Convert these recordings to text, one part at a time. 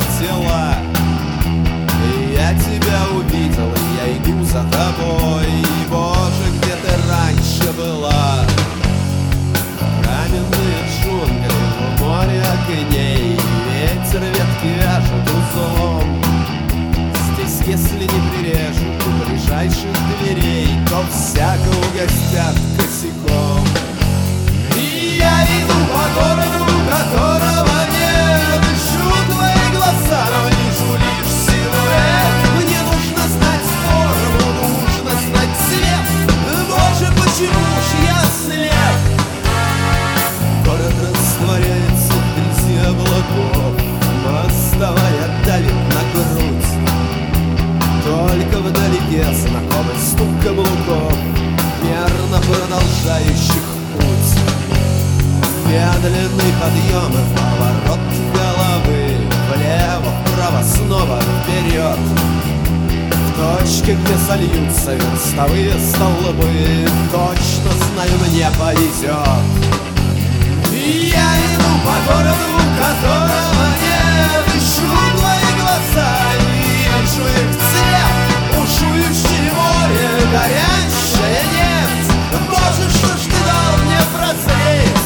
тела. Я тебя увидел, я иду за тобой. Боже, где ты раньше была? Каменные джунгли, в море огней, ветер ветки вяжет узлом. Здесь, если не прирежут у ближайших дверей, то всяко угостят косяком. И я иду по городу, которого нет, ищу твои глаза, но вижу лишь силуэт. Мне нужно знать форму, нужно знать цвет. Боже, почему ж я слеп? Город растворяется вблизи облаков, но отставая давит на грудь. Только вдалеке знакомый стук каблуков, мерно продолжающих путь. Медленный подъем и поворот головы, влево, вправо, снова вперед. В точке, где сольются верстовые столбы, точно знаю, мне повезет. И я иду по городу, которого нет, ищу твои глаза и вижу их цвет. Бушующее море, горящая нефть. Боже, что ж ты дал мне прозреть?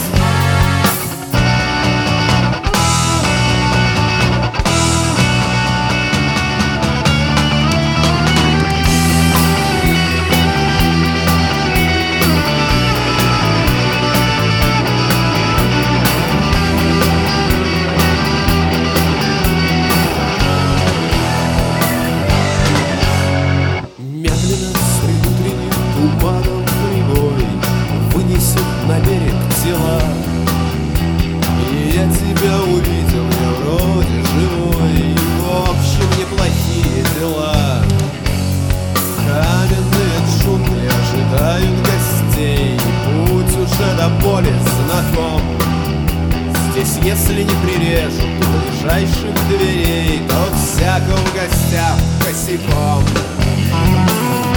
Туманом прибой вынесет на берег тела. И я тебя увидел, я вроде живой. В общем, неплохие дела. Каменные джунгли ожидают гостей, путь уже до боли знаком. Здесь, если не прирежут у ближайших дверей, то всяко угостят косяком.